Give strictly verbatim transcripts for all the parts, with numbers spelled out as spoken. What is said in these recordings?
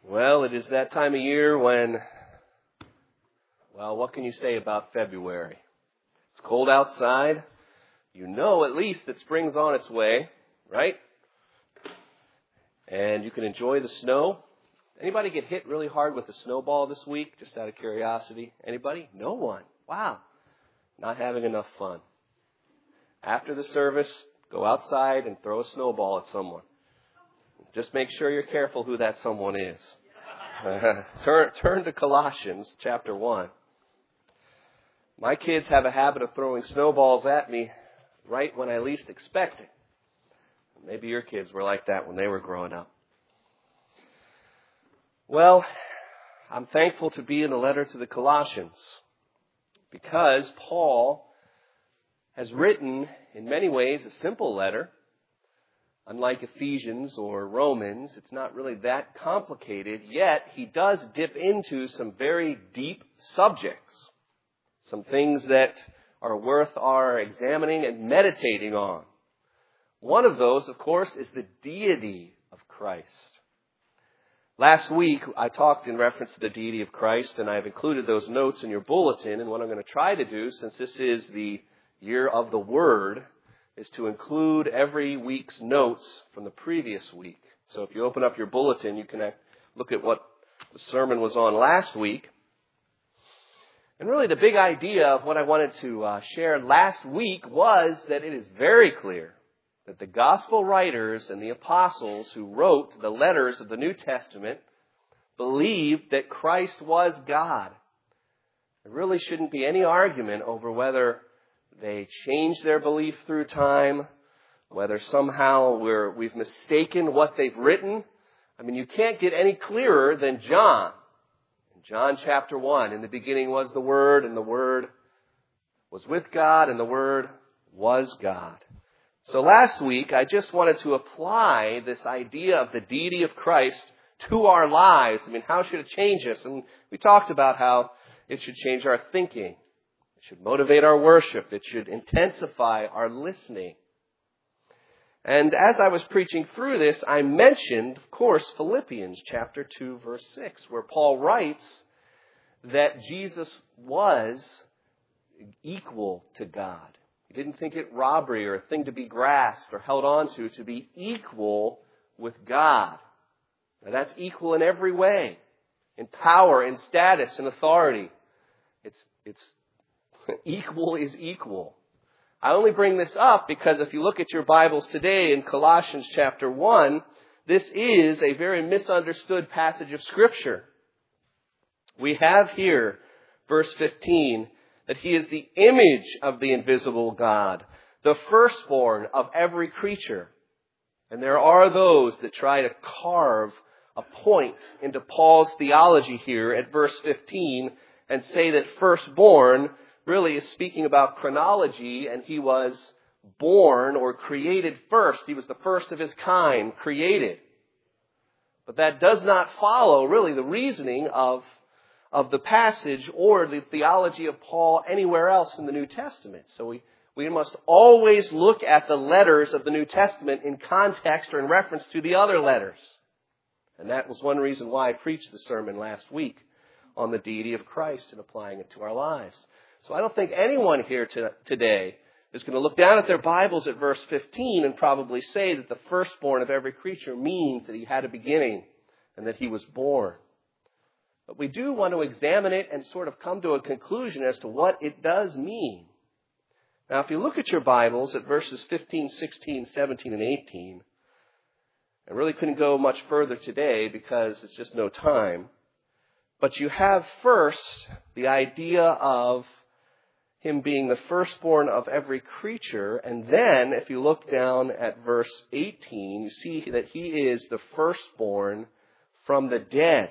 Well, it is that time of year when, well, what can you say about February? It's cold outside. You know at least that spring's on its way, right? And you can enjoy the snow. Anybody get hit really hard with a snowball this week, just out of curiosity? Anybody? No one. Wow. Not having enough fun. After the service, go outside and throw a snowball at someone. Just make sure you're careful who that someone is. turn, turn to Colossians chapter one. My kids have a habit of throwing snowballs at me right when I least expect it. Maybe your kids were like that when they were growing up. Well, I'm thankful to be in the letter to the Colossians because Paul has written, in many ways, a simple letter. Unlike Ephesians or Romans, it's not really that complicated, yet he does dip into some very deep subjects, some things that are worth our examining and meditating on. One of those, of course, is the deity of Christ. Last week, I talked in reference to the deity of Christ, and I've included those notes in your bulletin, and what I'm going to try to do, since this is the year of the Word, is to include every week's notes from the previous week. So if you open up your bulletin, you can look at what the sermon was on last week. And really the big idea of what I wanted to uh, share last week was that it is very clear that the gospel writers and the apostles who wrote the letters of the New Testament believed that Christ was God. There really shouldn't be any argument over whether they changed their belief through time, whether somehow we're, we've mistaken what they've written. I mean, you can't get any clearer than John. In John chapter one, in the beginning was the Word, and the Word was with God, and the Word was God. So last week, I just wanted to apply this idea of the deity of Christ to our lives. I mean, how should it change us? And we talked about how it should change our thinking. It should motivate our worship. It should intensify our listening. And as I was preaching through this, I mentioned, of course, Philippians chapter two, verse six, where Paul writes that Jesus was equal to God. He didn't think it robbery or a thing to be grasped or held on to, to be equal with God. Now that's equal in every way, in power, in status, in authority. It's, it's, Equal is equal. I only bring this up because if you look at your Bibles today in Colossians chapter one, this is a very misunderstood passage of Scripture. We have here, verse fifteen, that He is the image of the invisible God, the firstborn of every creature. And there are those that try to carve a point into Paul's theology here at verse fifteen and say that firstborn really is speaking about chronology, and he was born or created first. He was the first of his kind, created. But that does not follow, really, the reasoning of, of the passage or the theology of Paul anywhere else in the New Testament. So we, we must always look at the letters of the New Testament in context or in reference to the other letters. And that was one reason why I preached the sermon last week on the deity of Christ and applying it to our lives. So I don't think anyone here to, today is going to look down at their Bibles at verse fifteen and probably say that the firstborn of every creature means that he had a beginning and that he was born. But we do want to examine it and sort of come to a conclusion as to what it does mean. Now, if you look at your Bibles at verses fifteen, sixteen, seventeen, and eighteen, I really couldn't go much further today because it's just no time. But you have first the idea of Him being the firstborn of every creature. And then, if you look down at verse eighteen, you see that He is the firstborn from the dead.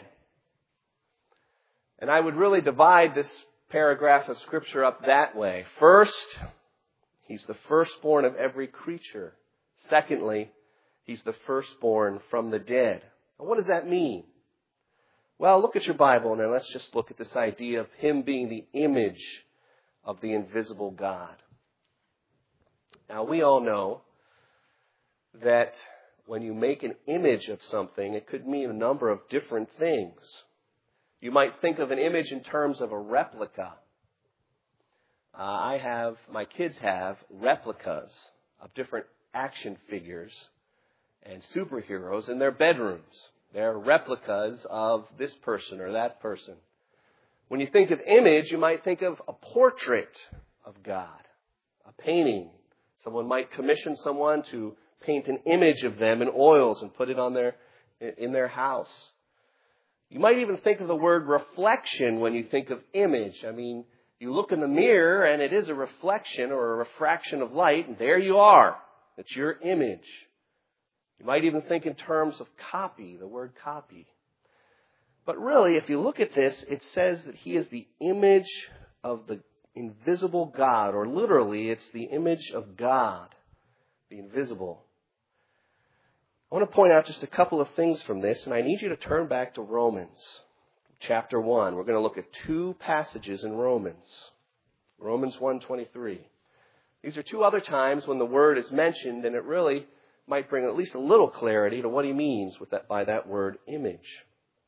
And I would really divide this paragraph of Scripture up that way. First, He's the firstborn of every creature. Secondly, He's the firstborn from the dead. Now, what does that mean? Well, look at your Bible, and then let's just look at this idea of Him being the image of the invisible God. Now, we all know that when you make an image of something, it could mean a number of different things. You might think of an image in terms of a replica. Uh, I have, my kids have replicas of different action figures and superheroes in their bedrooms. They're replicas of this person or that person. When you think of image, you might think of a portrait of God, a painting. Someone might commission someone to paint an image of them in oils and put it on their, in their house. You might even think of the word reflection when you think of image. I mean, you look in the mirror and it is a reflection or a refraction of light, and there you are. It's your image. You might even think in terms of copy, the word copy. But really, if you look at this, it says that he is the image of the invisible God, or literally, it's the image of God, the invisible. I want to point out just a couple of things from this, and I need you to turn back to Romans chapter one. We're going to look at two passages in Romans. Romans one twenty-three. These are two other times when the word is mentioned, and it really might bring at least a little clarity to what he means with that by that word image.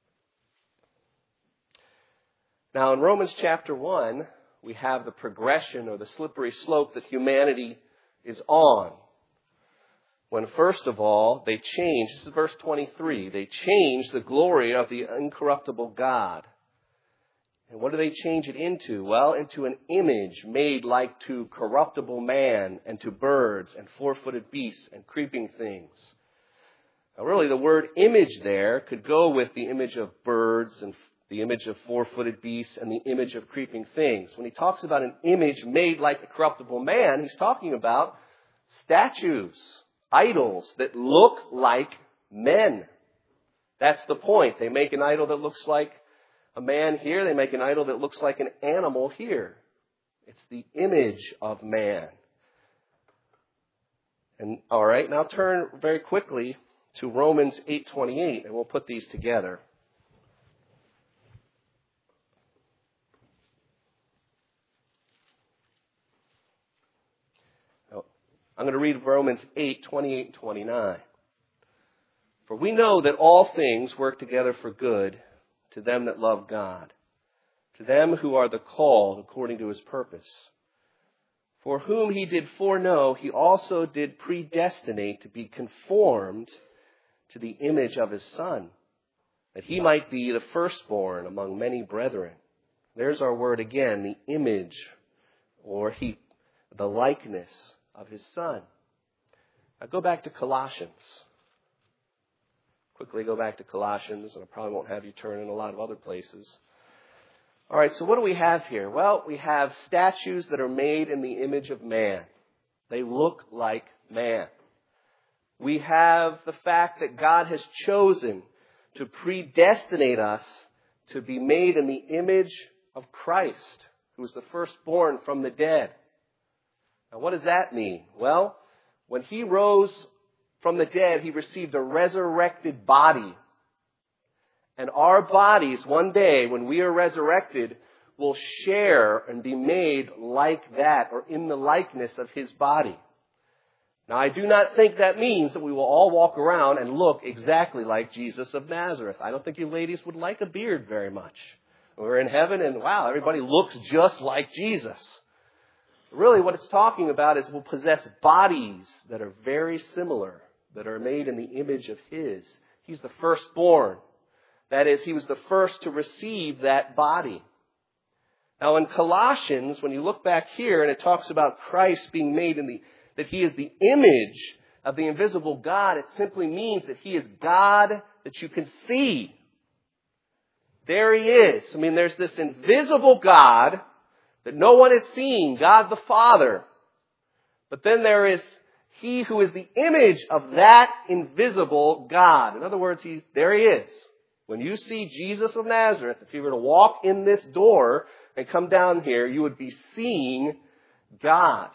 Now, in Romans chapter one, we have the progression or the slippery slope that humanity is on. When first of all, they change, this is verse twenty-three, they change the glory of the incorruptible God. And what do they change it into? Well, into an image made like to corruptible man and to birds and four-footed beasts and creeping things. Now really, the word image there could go with the image of birds and the image of four-footed beasts and the image of creeping things. When he talks about an image made like a corruptible man, he's talking about statues, idols that look like men. That's the point. They make an idol that looks like a man here. They make an idol that looks like an animal here. It's the image of man. And all right, now turn very quickly to Romans eight twenty-eight, and we'll put these together. I'm going to read Romans eight twenty-eight and twenty-nine. For we know that all things work together for good to them that love God, to them who are the called according to his purpose. For whom he did foreknow, he also did predestinate to be conformed to the image of his Son, that he might be the firstborn among many brethren. There's our word again, the image, or he, the likeness of his Son. Now go back to Colossians. Quickly go back to Colossians, and I probably won't have you turn in a lot of other places. All right, so what do we have here? Well, we have statues that are made in the image of man. They look like man. We have the fact that God has chosen to predestinate us to be made in the image of Christ, who is the firstborn from the dead. Now, what does that mean? Well, when he rose from the dead, he received a resurrected body. And our bodies, one day, when we are resurrected, will share and be made like that, or in the likeness of his body. Now, I do not think that means that we will all walk around and look exactly like Jesus of Nazareth. I don't think you ladies would like a beard very much. We're in heaven and, wow, everybody looks just like Jesus. Really, what it's talking about is we'll possess bodies that are very similar, that are made in the image of his. He's the firstborn. That is, he was the first to receive that body. Now, in Colossians, when you look back here, and it talks about Christ being made in the, that he is the image of the invisible God, it simply means that he is God that you can see. There he is. I mean, there's this invisible God that no one is seeing, God the Father. But then there is he who is the image of that invisible God. In other words, he, there he is. When you see Jesus of Nazareth, if you were to walk in this door and come down here, you would be seeing God.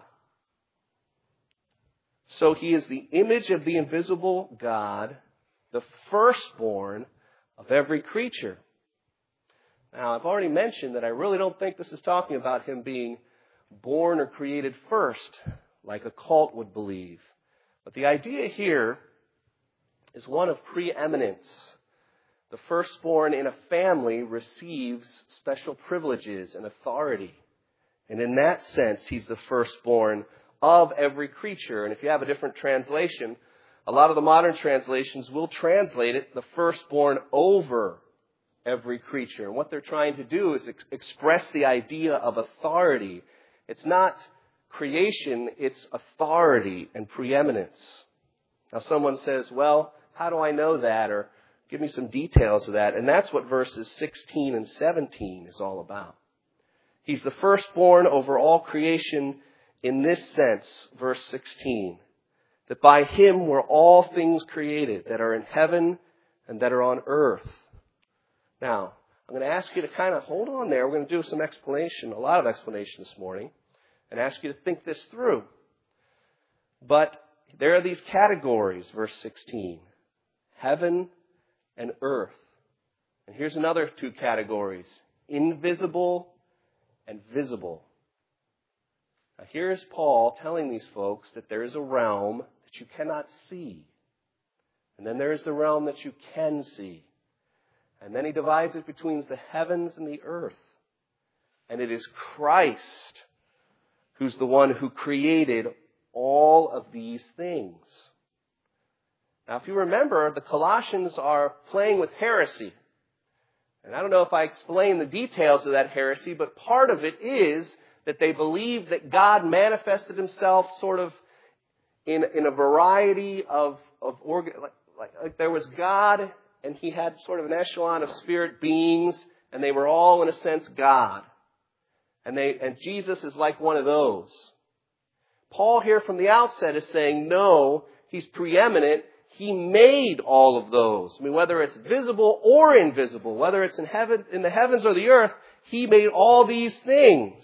So he is the image of the invisible God, the firstborn of every creature. Now, I've already mentioned that I really don't think this is talking about him being born or created first, like a cult would believe. But the idea here is one of preeminence. The firstborn in a family receives special privileges and authority. And in that sense, he's the firstborn of every creature. And if you have a different translation, a lot of the modern translations will translate it the firstborn over every creature. And what they're trying to do is ex- express the idea of authority. It's not creation, it's authority and preeminence. Now someone says, well, how do I know that? Or give me some details of that. And that's what verses sixteen and seventeen is all about. He's the firstborn over all creation in this sense, verse sixteen, that by him were all things created that are in heaven and that are on earth. Now, I'm going to ask you to kind of hold on there. We're going to do some explanation, a lot of explanation this morning, and ask you to think this through. But there are these categories, verse sixteen, heaven and earth. And here's another two categories, invisible and visible. Now here is Paul telling these folks that there is a realm that you cannot see. And then there is the realm that you can see. And then he divides it between the heavens and the earth. And it is Christ who's the one who created all of these things. Now, if you remember, the Colossians are playing with heresy. And I don't know if I explained the details of that heresy, but part of it is that they believe that God manifested himself sort of in, in a variety of, of organ, like, like, like there was God, and he had sort of an echelon of spirit beings, and they were all, in a sense, God. And they and Jesus is like one of those. Paul here from the outset is saying, no, he's preeminent. He made all of those. I mean, whether it's visible or invisible, whether it's in heaven, in the heavens or the earth, he made all these things.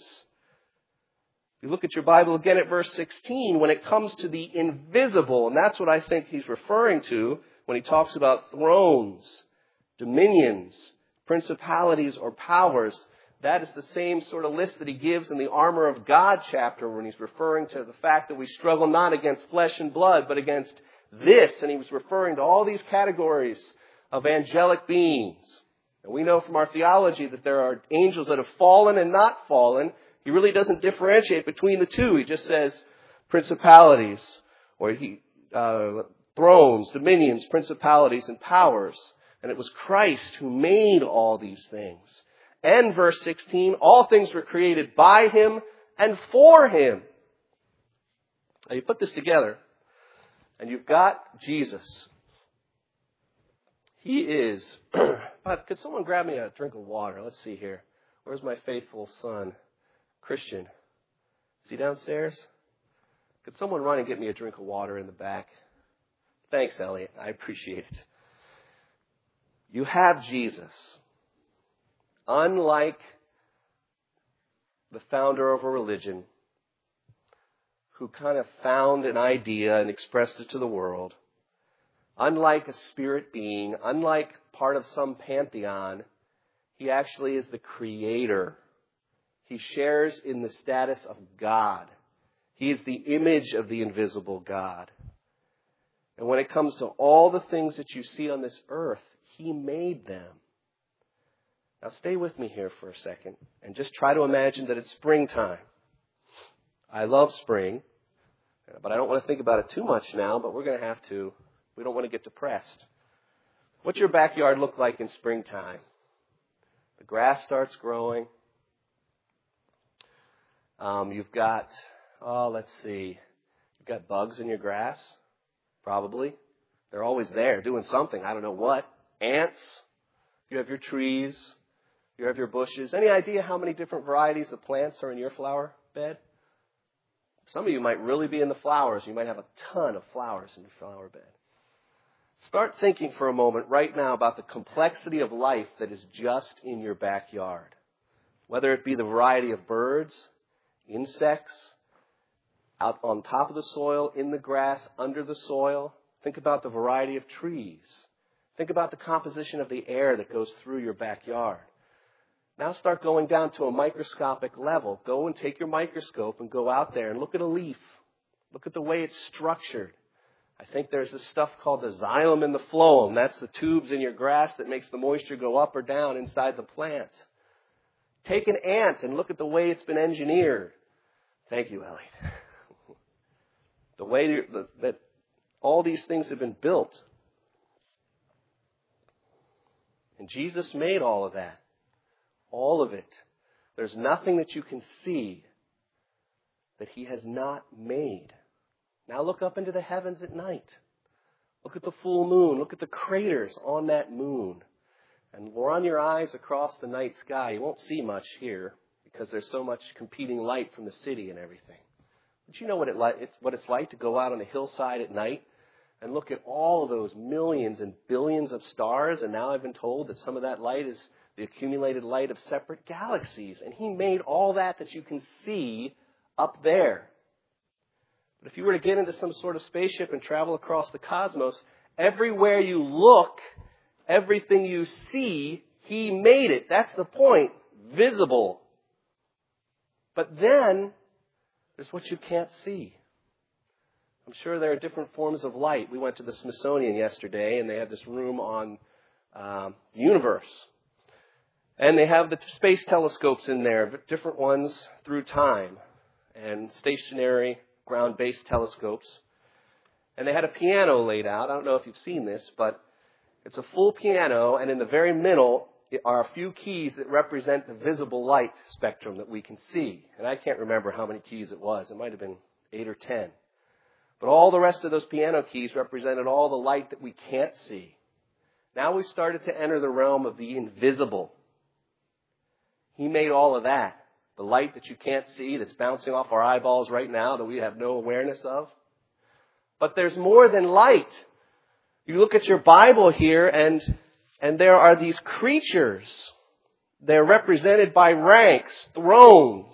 If you look at your Bible again at verse sixteen, when it comes to the invisible, and that's what I think he's referring to when he talks about thrones, dominions, principalities, or powers, that is the same sort of list that he gives in the Armor of God chapter when he's referring to the fact that we struggle not against flesh and blood, but against this. And he was referring to all these categories of angelic beings. And we know from our theology that there are angels that have fallen and not fallen. He really doesn't differentiate between the two. He just says principalities, or he, uh, thrones, dominions, principalities, and powers. And it was Christ who made all these things. And verse sixteen, all things were created by him and for him. Now you put this together, and you've got Jesus. He is, but could someone grab me a drink of water? Let's see here. Where's my faithful son, Christian? Is he downstairs? Could someone run and get me a drink of water in the back? Thanks, Elliot. I appreciate it. You have Jesus. Unlike the founder of a religion who kind of found an idea and expressed it to the world, unlike a spirit being, unlike part of some pantheon, he actually is the creator. He shares in the status of God. He is the image of the invisible God. And when it comes to all the things that you see on this earth, he made them. Now stay with me here for a second and just try to imagine that it's springtime. I love spring, but I don't want to think about it too much now, but we're going to have to. We don't want to get depressed. What's your backyard look like in springtime? The grass starts growing. Um, you've got, oh, let's see, you've got bugs in your grass, probably. They're always there doing something. I don't know what. Ants. You have your trees. You have your bushes. Any idea how many different varieties of plants are in your flower bed? Some of you might really be in the flowers. You might have a ton of flowers in your flower bed. Start thinking for a moment right now about the complexity of life that is just in your backyard. Whether it be the variety of birds, insects, out on top of the soil, in the grass, under the soil. Think about the variety of trees. Think about the composition of the air that goes through your backyard. Now start going down to a microscopic level. Go and take your microscope and go out there and look at a leaf. Look at the way it's structured. I think there's this stuff called the xylem and the phloem. That's the tubes in your grass that makes the moisture go up or down inside the plant. Take an ant and look at the way it's been engineered. Thank you, Ellie. The way that all these things have been built. And Jesus made all of that. All of it. There's nothing that you can see that he has not made. Now look up into the heavens at night. Look at the full moon. Look at the craters on that moon. And run your eyes across the night sky. You won't see much here because there's so much competing light from the city and everything. But you know what, it li- it's, what it's like to go out on a hillside at night and look at all of those millions and billions of stars. And now I've been told that some of that light is the accumulated light of separate galaxies. And he made all that that you can see up there. But if you were to get into some sort of spaceship and travel across the cosmos, everywhere you look, everything you see, he made it. That's the point. Visible. But then, there's what you can't see. I'm sure there are different forms of light. We went to the Smithsonian yesterday, and they had this room on um, the universe. And they have the space telescopes in there, different ones through time, and stationary ground-based telescopes. And they had a piano laid out. I don't know if you've seen this, but it's a full piano, and in the very middle are a few keys that represent the visible light spectrum that we can see. And I can't remember how many keys it was. It might have been eight or ten. But all the rest of those piano keys represented all the light that we can't see. Now we started to enter the realm of the invisible. He made all of that. The light that you can't see that's bouncing off our eyeballs right now that we have no awareness of. But there's more than light. You look at your Bible here and, and there are these creatures. They're represented by ranks, thrones.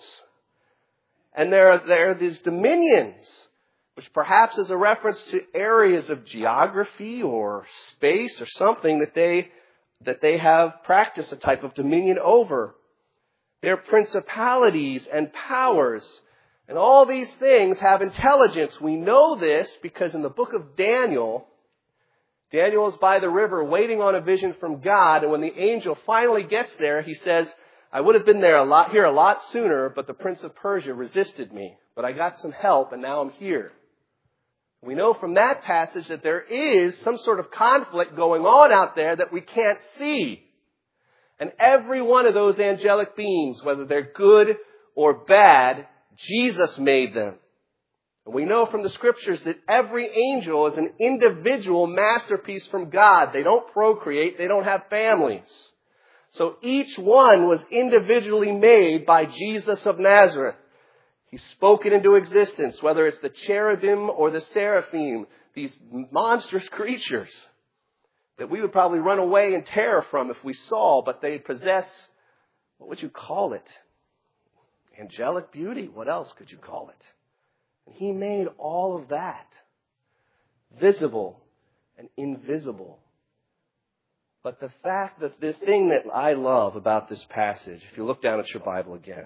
And there are, there are these dominions, which perhaps is a reference to areas of geography or space or something that they, that they have practiced a type of dominion over. They're principalities and powers. And all these things have intelligence. We know this because in the book of Daniel, Daniel is by the river waiting on a vision from God. And when the angel finally gets there, he says, I would have been there a lot, here a lot sooner, but the prince of Persia resisted me. But I got some help and now I'm here. We know from that passage that there is some sort of conflict going on out there that we can't see. And every one of those angelic beings, whether they're good or bad, Jesus made them. And we know from the scriptures that every angel is an individual masterpiece from God. They don't procreate. They don't have families. So each one was individually made by Jesus of Nazareth. He spoke it into existence, whether it's the cherubim or the seraphim, these monstrous creatures that we would probably run away in terror from if we saw, but they possess, what would you call it? Angelic beauty. What else could you call it? And he made all of that visible and invisible. But the fact that the thing that I love about this passage, if you look down at your Bible again,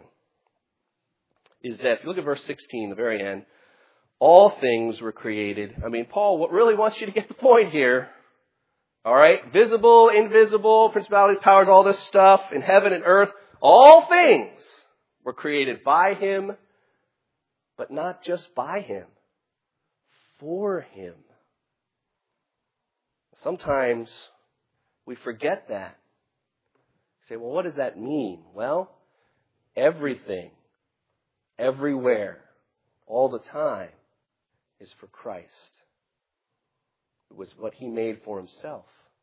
is that if you look at verse sixteen, the very end, all things were created. I mean, Paul really wants you to get the point here. All right? Visible, invisible, principalities, powers, all this stuff in heaven and earth. All things were created by him, but not just by him, for him. Sometimes we forget that. Say, well, what does that mean? Well, everything, everywhere, all the time is for Christ. It was what he made for himself.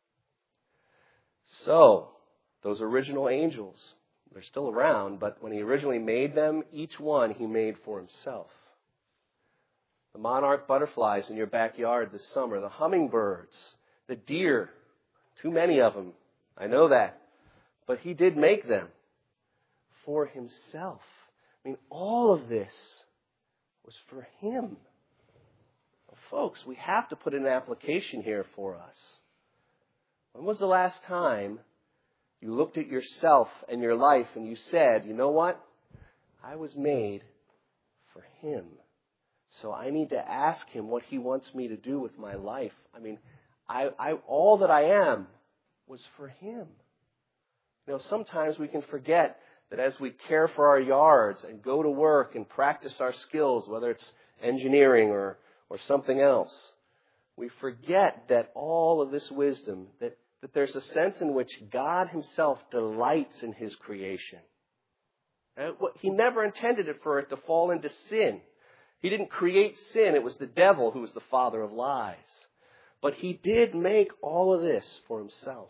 So, those original angels, they're still around, but when he originally made them, each one he made for himself. The monarch butterflies in your backyard this summer, the hummingbirds, the deer, too many of them, I know that. But he did make them for himself. I mean, all of this was for him. Well, folks, we have to put an application here for us. When was the last time you looked at yourself and your life and you said, you know what? I was made for him. So I need to ask him what he wants me to do with my life. I mean, I, I all that I am was for him. You know, sometimes we can forget that as we care for our yards and go to work and practice our skills, whether it's engineering or, or something else, we forget that all of this wisdom, that, that there's a sense in which God himself delights in his creation. And he never intended it for it to fall into sin. He didn't create sin. It was the devil who was the father of lies. But he did make all of this for himself.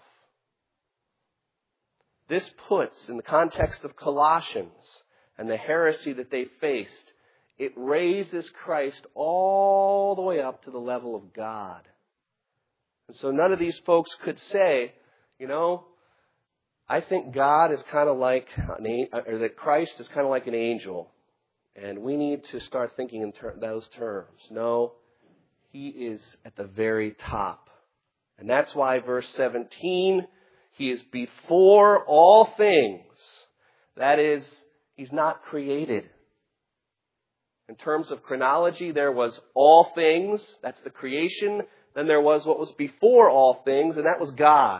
This puts, in the context of Colossians and the heresy that they faced, it raises Christ all the way up to the level of God. And so none of these folks could say, you know, I think God is kind of like, an, or that Christ is kind of like an angel. And we need to start thinking in ter- those terms. No, he is at the very top. And that's why verse seventeen, he is before all things. That is, he's not created. In terms of chronology, there was all things. That's the creation. Then there was what was before all things, and that was God.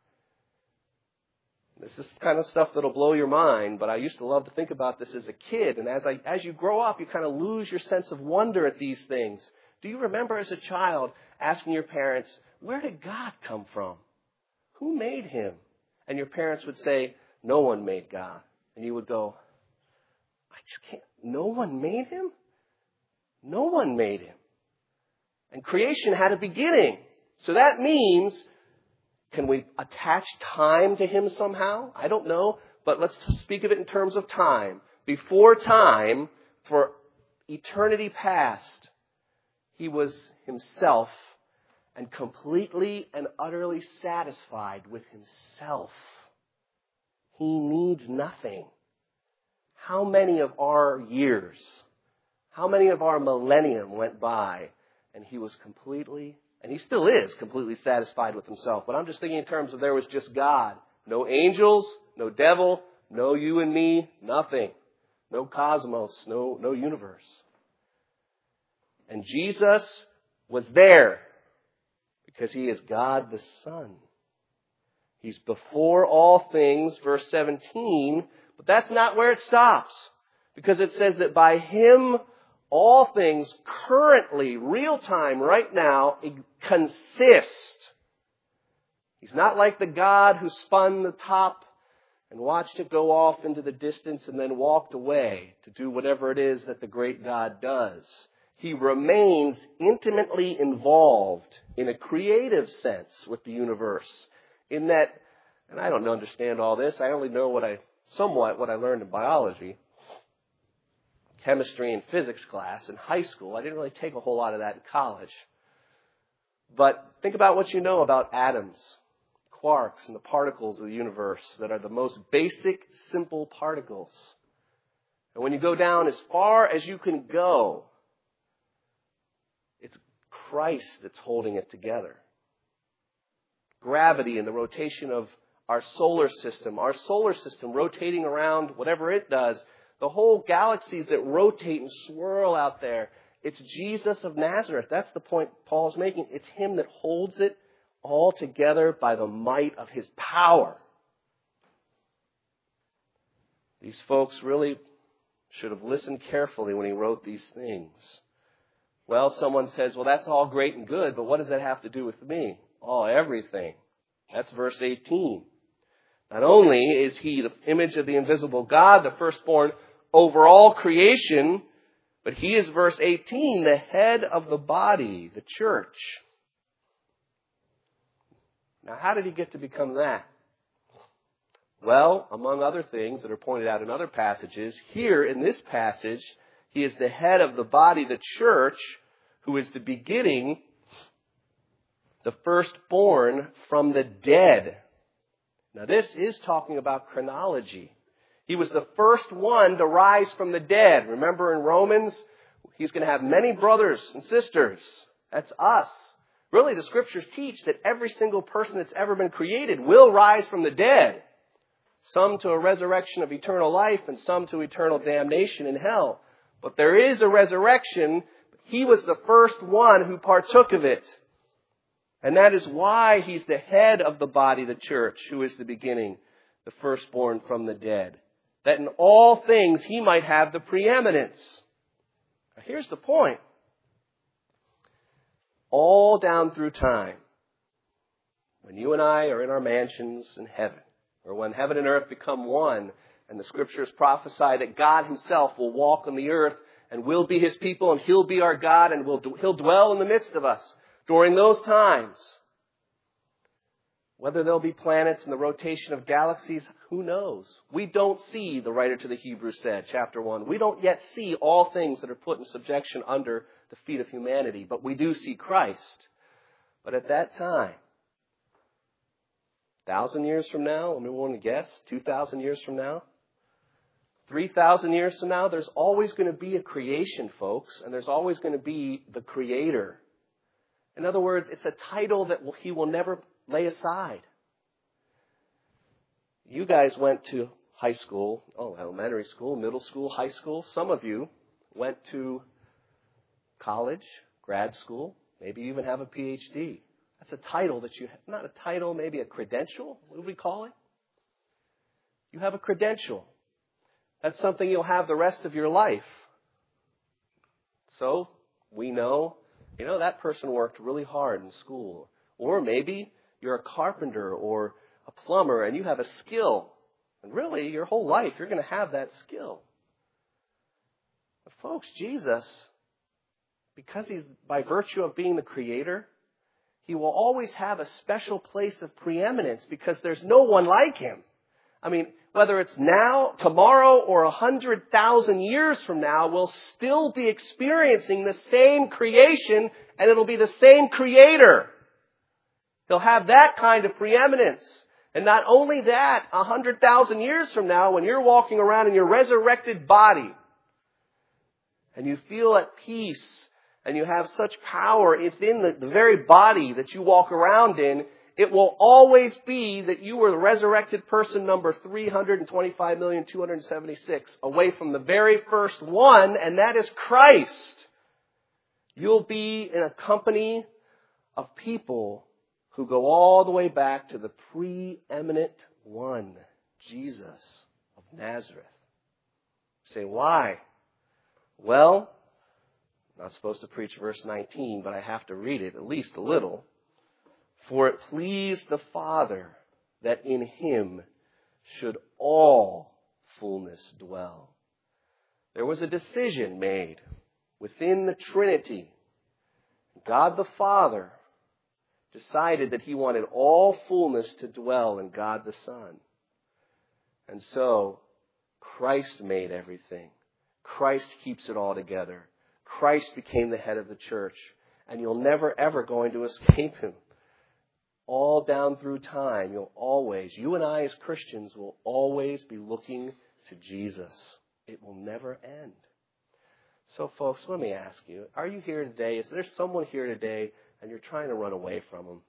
This is kind of stuff that'll blow your mind, but I used to love to think about this as a kid. And as I, as you grow up, you kind of lose your sense of wonder at these things. Do you remember as a child asking your parents, where did God come from? Who made him? And your parents would say, no one made God. And you would go, I just can't. No one made him? No one made him. And creation had a beginning. So that means, can we attach time to him somehow? I don't know. But let's speak of it in terms of time. Before time, for eternity past, he was himself and completely and utterly satisfied with himself. He needs nothing. How many of our years, how many of our millennium went by and he was completely, and he still is completely satisfied with himself. But I'm just thinking in terms of there was just God. No angels, no devil, no you and me, nothing. No cosmos, no, no universe. And Jesus was there because he is God the Son. He's before all things, verse seventeen, but that's not where it stops. Because it says that by him, all things currently, real time, right now, consist. He's not like the God who spun the top and watched it go off into the distance and then walked away to do whatever it is that the great God does. He remains intimately involved in a creative sense with the universe. In that, and I don't understand all this, I only know what I, somewhat what I learned in biology, chemistry and physics class in high school. I didn't really take a whole lot of that in college. But think about what you know about atoms, quarks, and the particles of the universe that are the most basic, simple particles. And when you go down as far as you can go, it's Christ that's holding it together. Gravity and the rotation of our solar system, our solar system rotating around whatever it does, the whole galaxies that rotate and swirl out there, it's Jesus of Nazareth. That's the point Paul's making. It's him that holds it all together by the might of his power. These folks really should have listened carefully when he wrote these things. Well, someone says, well, that's all great and good, but what does that have to do with me? Oh, everything. That's verse eighteen. Not only is he the image of the invisible God, the firstborn over all creation, but he is, verse eighteen, the head of the body, the church. Now, how did he get to become that? Well, among other things that are pointed out in other passages, here in this passage, he is the head of the body, the church, who is the beginning, the firstborn from the dead. Now, this is talking about chronology. He was the first one to rise from the dead. Remember in Romans, he's going to have many brothers and sisters. That's us. Really, the scriptures teach that every single person that's ever been created will rise from the dead. Some to a resurrection of eternal life and some to eternal damnation in hell. But there is a resurrection. He was the first one who partook of it. And that is why He's the head of the body, the church, who is the beginning, the firstborn from the dead. That in all things He might have the preeminence. Now, here's the point. All down through time, when you and I are in our mansions in heaven, or when heaven and earth become one, and the Scriptures prophesy that God Himself will walk on the earth and we'll be His people and He'll be our God and we'll, He'll dwell in the midst of us. During those times, whether there'll be planets in the rotation of galaxies, who knows? We don't see, the writer to the Hebrews said, chapter one, we don't yet see all things that are put in subjection under the feet of humanity, but we do see Christ. But at that time, thousand years from now, anyone want to guess? Two thousand years from now? Three thousand years from now, there's always going to be a creation, folks, and there's always going to be the Creator. In other words, it's a title that He will never lay aside. You guys went to high school, oh, elementary school, middle school, high school. Some of you went to college, grad school, maybe you even have a P H D. That's a title that you have, not a title, maybe a credential. What do we call it? You have a credential. That's something you'll have the rest of your life. So we know, you know, that person worked really hard in school. Or maybe you're a carpenter or a plumber and you have a skill. And really, your whole life, you're going to have that skill. But folks, Jesus, because He's by virtue of being the Creator, He will always have a special place of preeminence because there's no one like Him. I mean, whether it's now, tomorrow, or a hundred thousand years from now, we'll still be experiencing the same creation and it'll be the same Creator. He'll have that kind of preeminence. And not only that, a hundred thousand years from now, when you're walking around in your resurrected body and you feel at peace and you have such power within the, the very body that you walk around in, it will always be that you were the resurrected person number three hundred twenty-five million two hundred seventy-six, away from the very first one, and that is Christ. You'll be in a company of people who go all the way back to the preeminent one, Jesus of Nazareth. You say, why? Well, I'm not supposed to preach verse nineteen, but I have to read it at least a little. For it pleased the Father that in Him should all fullness dwell. There was a decision made within the Trinity. God the Father decided that He wanted all fullness to dwell in God the Son. And so, Christ made everything. Christ keeps it all together. Christ became the head of the church. And you'll never, ever going to escape Him. All down through time, you'll always, you and I as Christians will always be looking to Jesus. It will never end. So folks, let me ask you, are you here today? Is there someone here today and you're trying to run away from Him?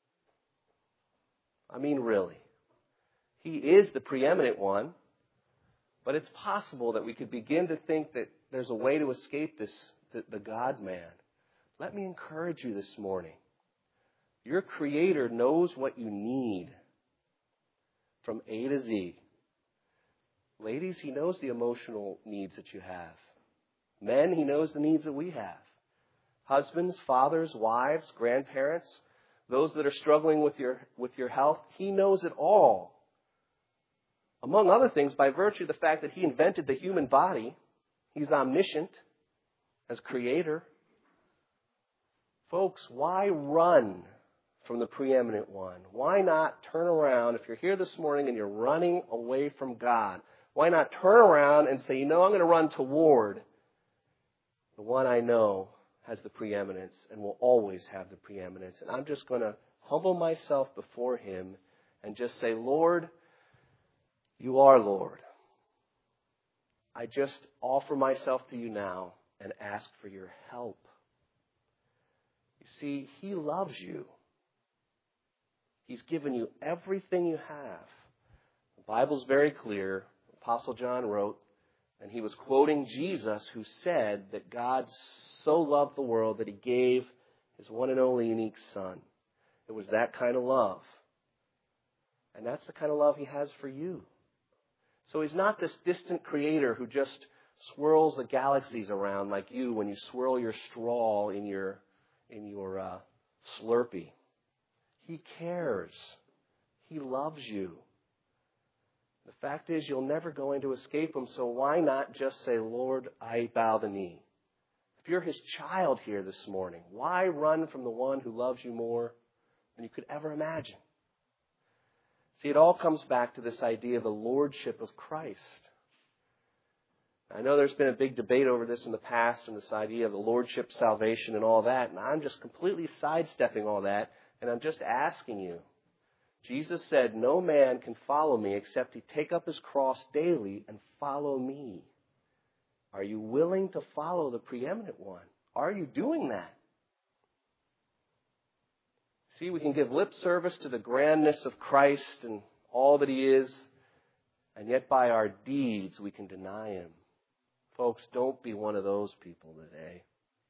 I mean, really. He is the preeminent one, but it's possible that we could begin to think that there's a way to escape this, the, the God-man. Let me encourage you this morning. Your Creator knows what you need from A to Z. Ladies, He knows the emotional needs that you have. Men, He knows the needs that we have. Husbands, fathers, wives, grandparents, those that are struggling with your, with your health, He knows it all. Among other things, by virtue of the fact that He invented the human body, He's omniscient as Creator. Folks, why run from the preeminent one? Why not turn around? If you're here this morning and you're running away from God, why not turn around and say, you know, I'm going to run toward the one I know has the preeminence and will always have the preeminence. And I'm just going to humble myself before Him and just say, Lord, You are Lord. I just offer myself to You now and ask for Your help. You see, He loves you. He's given you everything you have. The Bible's very clear. Apostle John wrote, And he was quoting Jesus, who said that God so loved the world that he gave his one and only unique Son. It was that kind of love. And that's the kind of love he has for you. So he's not this distant creator who just swirls the galaxies around like you when you swirl your straw in your, in your uh, Slurpee. He cares. He loves you. The fact is, you're never going to escape him, so why not just say, Lord, I bow the knee. If you're his child here this morning, why run from the one who loves you more than you could ever imagine? See, it all comes back to this idea of the lordship of Christ. I know there's been a big debate over this in the past and this idea of the lordship, salvation, and all that, and I'm just completely sidestepping all that, and I'm just asking you. Jesus said, no man can follow me except he take up his cross daily and follow me. Are you willing to follow the preeminent one? Are you doing that? See, we can give lip service to the grandness of Christ and all that he is, and yet by our deeds we can deny him. Folks, don't be one of those people today.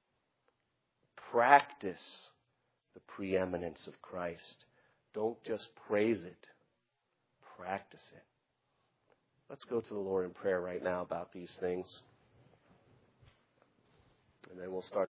Practice the preeminence of Christ. Don't just praise it. Practice it. Let's go to the Lord in prayer right now about these things. And then we'll start.